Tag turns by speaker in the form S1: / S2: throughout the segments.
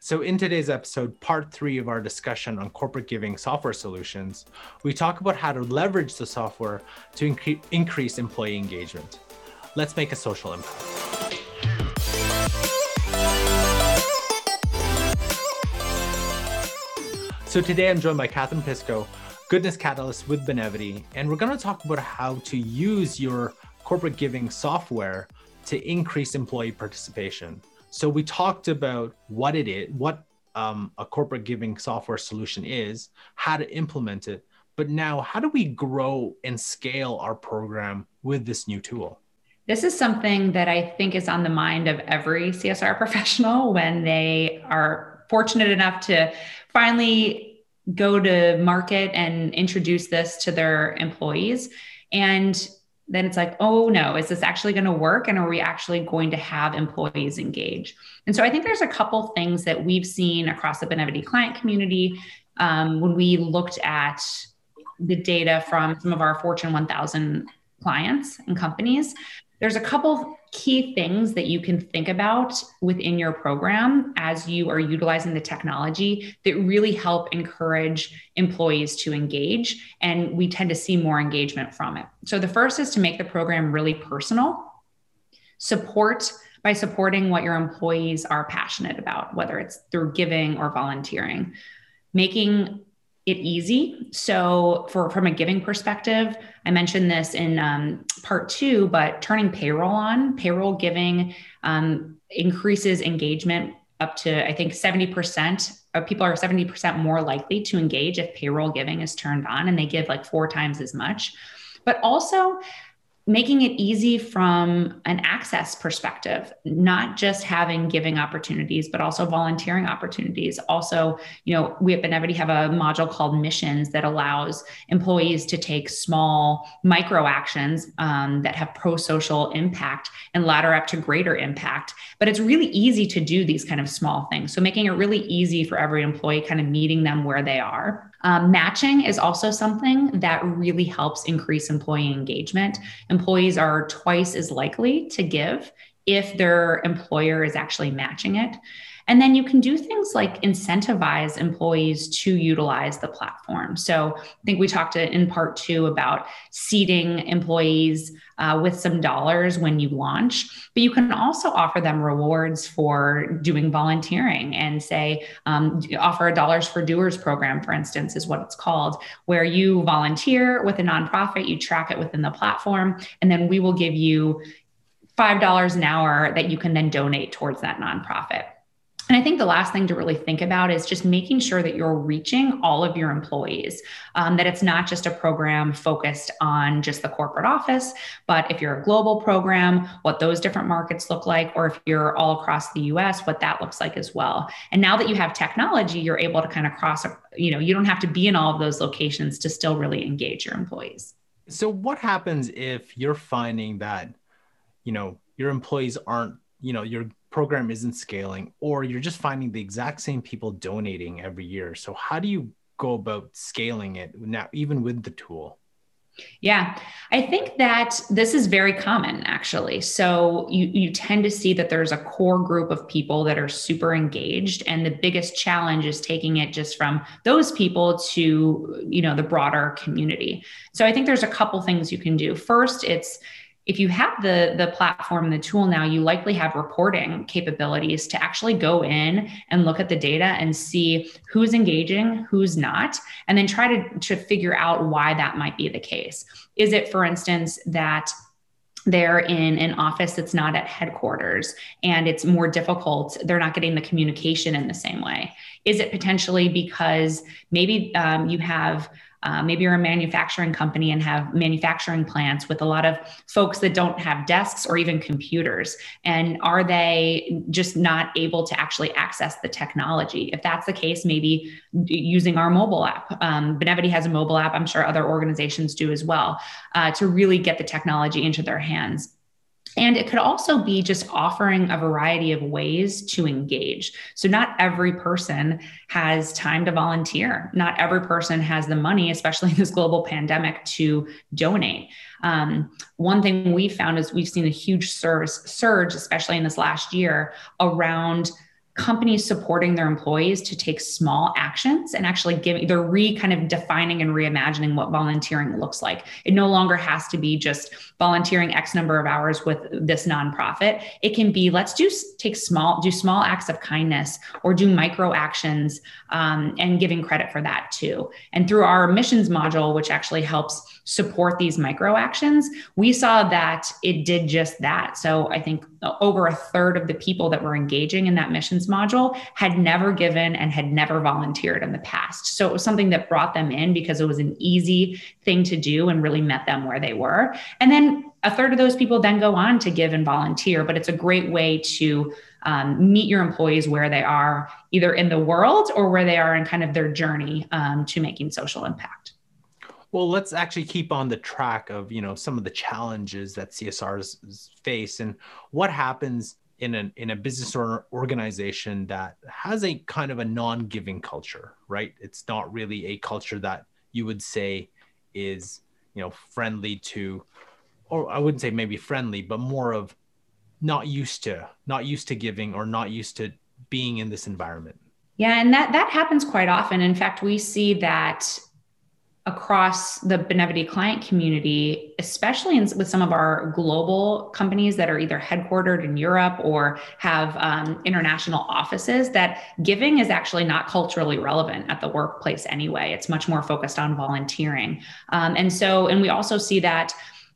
S1: So in today's episode, part 3 of our discussion on corporate giving software solutions, we talk about how to leverage the software to increase employee engagement. Let's make a social impact. So today I'm joined by Catherine Pisco, Goodness Catalyst with Benevity, and we're going to talk about how to use your corporate giving software to increase employee participation. So we talked about what it is, what a corporate giving software solution is, how to implement it, but now how do we grow and scale our program with this new tool?
S2: This is something that I think is on the mind of every CSR professional when they are fortunate enough to finally go to market and introduce this to their employees. And then it's like, oh no, is this actually going to work? And are we actually going to have employees engage? And so I think there's a couple things that we've seen across the Benevity client community when we looked at the data from some of our Fortune 1000 clients and companies. There's a couple key things that you can think about within your program as you are utilizing the technology that really help encourage employees to engage. And we tend to see more engagement from it. So the first is to make the program really personal. By supporting what your employees are passionate about, whether it's through giving or volunteering. Making it easy. So from a giving perspective, I mentioned this in part 2, but turning payroll giving increases engagement up to, I think 70% of people are 70% more likely to engage if payroll giving is turned on, and they give like 4 times as much. But also making it easy from an access perspective, not just having giving opportunities, but also volunteering opportunities. Also, we at Benevity have a module called Missions that allows employees to take small micro actions that have pro-social impact and ladder up to greater impact. But it's really easy to do these kind of small things. So making it really easy for every employee, kind of meeting them where they are. Matching is also something that really helps increase employee engagement. Employees are twice as likely to give if their employer is actually matching it. And then you can do things like incentivize employees to utilize the platform. So I think we talked in part 2 about seeding employees with some dollars when you launch, but you can also offer them rewards for doing volunteering and say, offer a Dollars for Doers program, for instance, is what it's called, where you volunteer with a nonprofit, you track it within the platform, and then we will give you $5 an hour that you can then donate towards that nonprofit. And I think the last thing to really think about is just making sure that you're reaching all of your employees, that it's not just a program focused on just the corporate office, but if you're a global program, what those different markets look like, or if you're all across the US, what that looks like as well. And now that you have technology, you're able to kind of cross, you don't have to be in all of those locations to still really engage your employees.
S1: So what happens if you're finding that, your employees aren't, your program isn't scaling, or you're just finding the exact same people donating every year? So how do you go about scaling it now, even with the tool?
S2: Yeah, I think that this is very common, actually. So you tend to see that there's a core group of people that are super engaged. And the biggest challenge is taking it just from those people to, the broader community. So I think there's a couple things you can do. First, if you have the platform, the tool now, you likely have reporting capabilities to actually go in and look at the data and see who's engaging, who's not, and then try to figure out why that might be the case. Is it, for instance, that they're in an office that's not at headquarters and it's more difficult, they're not getting the communication in the same way? Is it potentially because maybe maybe you're a manufacturing company and have manufacturing plants with a lot of folks that don't have desks or even computers? And are they just not able to actually access the technology? If that's the case, maybe using our mobile app. Benevity has a mobile app. I'm sure other organizations do as well, to really get the technology into their hands. And it could also be just offering a variety of ways to engage. So not every person has time to volunteer. Not every person has the money, especially in this global pandemic, to donate. One thing we found is we've seen a huge surge, especially in this last year, around companies supporting their employees to take small actions and actually they're kind of defining and reimagining what volunteering looks like. It no longer has to be just volunteering X number of hours with this nonprofit. It can be, let's do small acts of kindness or do micro actions, and giving credit for that too. And through our missions module, which actually helps support these micro actions, we saw that it did just that. So I think over a third of the people that were engaging in that missions module had never given and had never volunteered in the past. So it was something that brought them in because it was an easy thing to do and really met them where they were. And then a third of those people then go on to give and volunteer, but it's a great way to meet your employees where they are, either in the world or where they are in kind of their journey to making social impact.
S1: Well, let's actually keep on the track of, some of the challenges that CSRs face and what happens in a business or organization that has a kind of a non-giving culture, right? It's not really a culture that you would say is, friendly to, or I wouldn't say maybe friendly, but more of not used to giving or not used to being in this environment.
S2: Yeah, and that happens quite often. In fact, we see that across the Benevity client community, especially with some of our global companies that are either headquartered in Europe or have international offices, that giving is actually not culturally relevant at the workplace anyway. It's much more focused on volunteering. And we also see that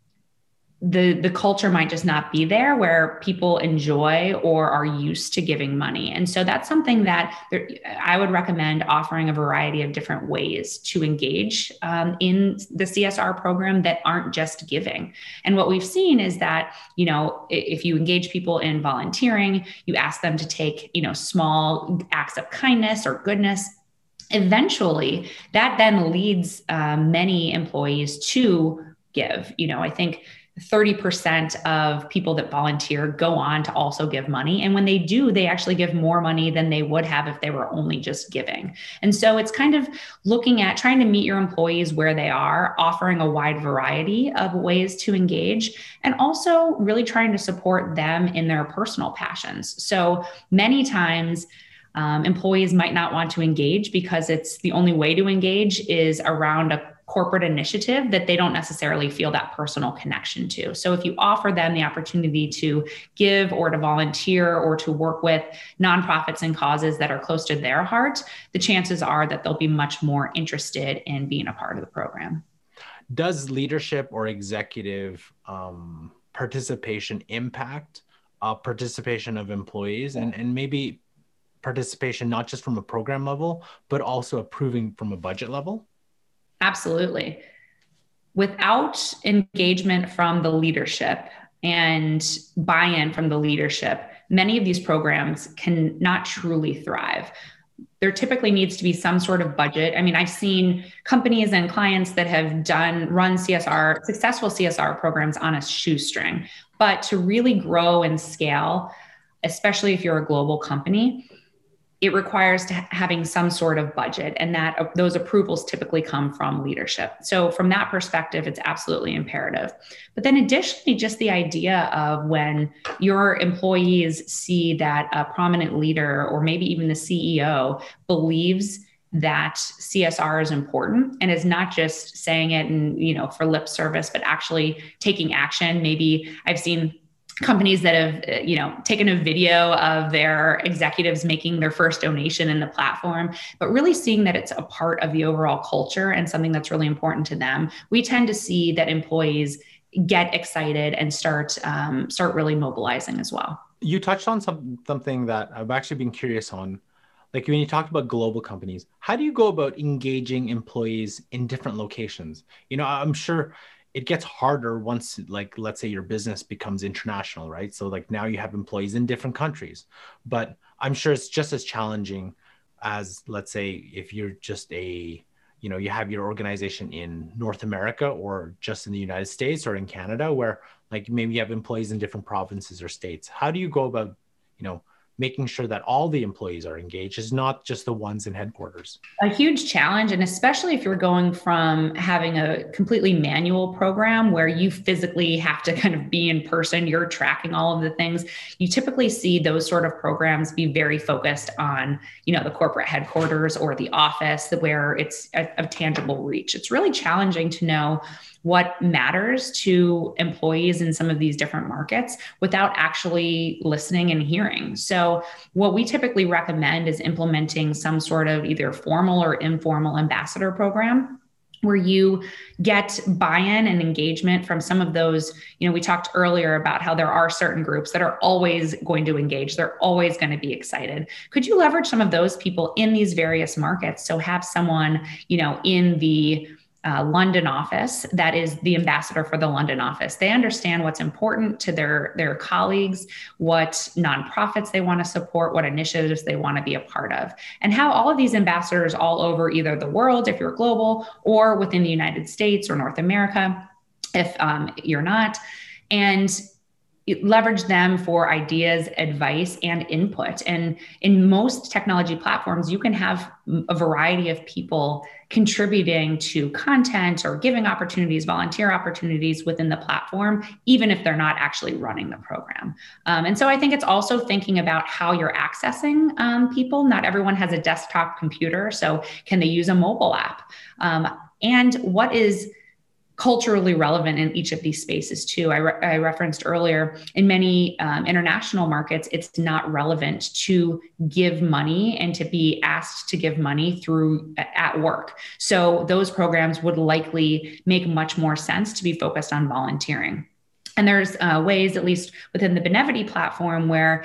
S2: the culture might just not be there where people enjoy or are used to giving money. And so that's something that I would recommend offering a variety of different ways to engage in the CSR program that aren't just giving. And what we've seen is that, if you engage people in volunteering, you ask them to take, small acts of kindness or goodness, eventually that then leads many employees to give. I think 30% of people that volunteer go on to also give money. And when they do, they actually give more money than they would have if they were only just giving. And so it's kind of looking at trying to meet your employees where they are, offering a wide variety of ways to engage, and also really trying to support them in their personal passions. So many times, employees might not want to engage because it's the only way to engage is around a corporate initiative that they don't necessarily feel that personal connection to. So if you offer them the opportunity to give or to volunteer or to work with nonprofits and causes that are close to their heart, the chances are that they'll be much more interested in being a part of the program.
S1: Does leadership or executive participation impact participation of employees and maybe participation, not just from a program level, but also approving from a budget level?
S2: Absolutely. Without engagement from the leadership and buy-in from the leadership, many of these programs can not truly thrive. There typically needs to be some sort of budget. I mean, I've seen companies and clients that have run successful CSR programs on a shoestring, but to really grow and scale, especially if you're a global company, it requires having some sort of budget, and that those approvals typically come from leadership. So from that perspective, it's absolutely imperative. But then additionally, just the idea of when your employees see that a prominent leader or maybe even the CEO believes that CSR is important and is not just saying it and, for lip service, but actually taking action. Maybe I've seen companies that have, taken a video of their executives making their first donation in the platform, but really seeing that it's a part of the overall culture and something that's really important to them. We tend to see that employees get excited and start really mobilizing as well. You
S1: touched on something that I've actually been curious on. Like when you talked about global companies, how do you go about engaging employees in different locations? I'm sure it gets harder once, like, let's say your business becomes international, right? So like now you have employees in different countries, but I'm sure it's just as challenging as, let's say, if you're just you have your organization in North America or just in the United States or in Canada, where like maybe you have employees in different provinces or states. How do you go about, making sure that all the employees are engaged, is not just the ones in headquarters?
S2: A huge challenge, and especially if you're going from having a completely manual program where you physically have to kind of be in person, you're tracking all of the things. You typically see those sort of programs be very focused on, the corporate headquarters or the office where it's a tangible reach. It's really challenging to know what matters to employees in some of these different markets without actually listening and hearing. So what we typically recommend is implementing some sort of either formal or informal ambassador program where you get buy-in and engagement from some of those. We talked earlier about how there are certain groups that are always going to engage. They're always going to be excited. Could you leverage some of those people in these various markets? So have someone, in the London office that is the ambassador for the London office. They understand what's important to their colleagues, what nonprofits they want to support, what initiatives they want to be a part of, and how all of these ambassadors all over either the world, if you're global, or within the United States or North America, if you're not, and leverage them for ideas, advice, and input. And in most technology platforms, you can have a variety of people contributing to content or giving opportunities, volunteer opportunities within the platform, even if they're not actually running the program. And so I think it's also thinking about how you're accessing people. Not everyone has a desktop computer, so can they use a mobile app? And what is culturally relevant in each of these spaces too. I referenced earlier, in many international markets, it's not relevant to give money and to be asked to give money through at work. So those programs would likely make much more sense to be focused on volunteering. And there's ways, at least within the Benevity platform, where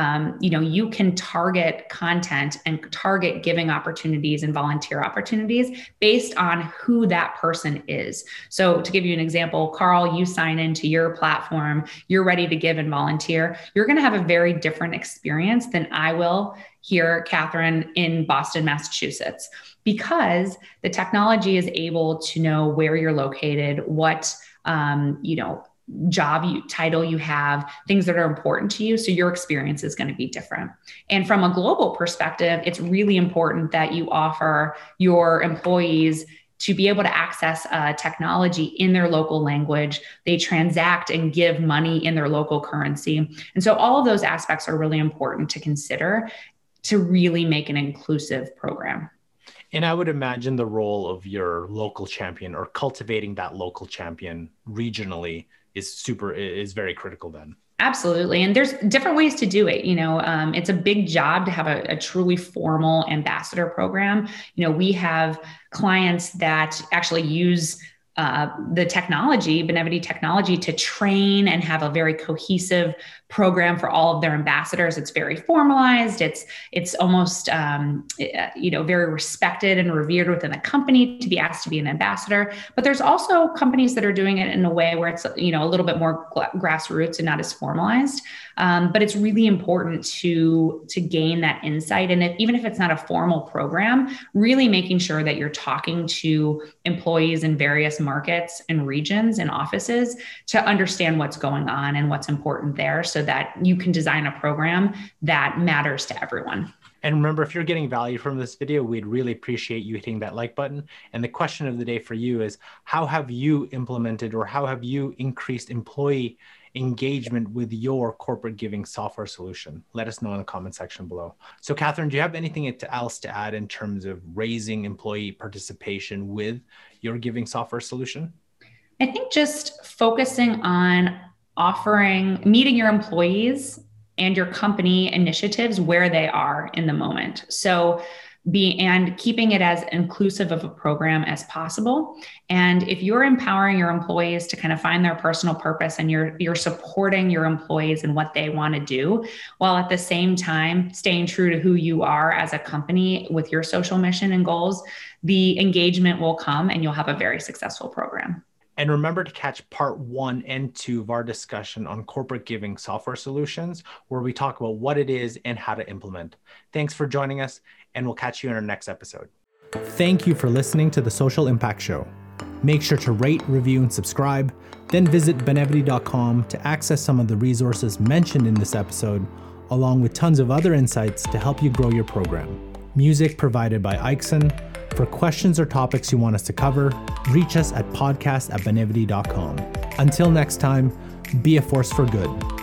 S2: you can target content and target giving opportunities and volunteer opportunities based on who that person is. So to give you an example, Carl, you sign into your platform, you're ready to give and volunteer. You're going to have a very different experience than I will here, Catherine, in Boston, Massachusetts, because the technology is able to know where you're located, what title you have, things that are important to you. So your experience is going to be different. And from a global perspective, it's really important that you offer your employees to be able to access technology in their local language. They transact and give money in their local currency. And so all of those aspects are really important to consider to really make an inclusive program.
S1: And I would imagine the role of your local champion or cultivating that local champion regionally is very critical then.
S2: Absolutely. And there's different ways to do it. It's a big job to have a truly formal ambassador program. We have clients that actually use the technology, Benevity technology, to train and have a very cohesive program for all of their ambassadors. It's very formalized. It's almost, very respected and revered within the company to be asked to be an ambassador. But there's also companies that are doing it in a way where it's, a little bit more grassroots and not as formalized. But it's really important to gain that insight. And even if it's not a formal program, really making sure that you're talking to employees in various markets and regions and offices to understand what's going on and what's important there, so that you can design a program that matters to everyone.
S1: And remember, if you're getting value from this video, we'd really appreciate you hitting that like button. And the question of the day for you is, how have you implemented or how have you increased employee engagement with your corporate giving software solution? Let us know in the comment section below. So Catherine, do you have anything else to add in terms of raising employee participation with your giving software solution?
S2: I think just focusing on meeting your employees and your company initiatives where they are in the moment. So keeping it as inclusive of a program as possible. And if you're empowering your employees to kind of find their personal purpose and you're supporting your employees and what they want to do, while at the same time staying true to who you are as a company with your social mission and goals, the engagement will come and you'll have a very successful program.
S1: And remember to catch part 1 and 2 of our discussion on corporate giving software solutions, where we talk about what it is and how to implement. Thanks for joining us, and we'll catch you in our next episode. Thank you for listening to the Social Impact Show. Make sure to rate, review, and subscribe. Then visit benevity.com to access some of the resources mentioned in this episode, along with tons of other insights to help you grow your program. Music provided by Ikeson. For questions or topics you want us to cover, reach us at podcast@benevity.com. Until next time, be a force for good.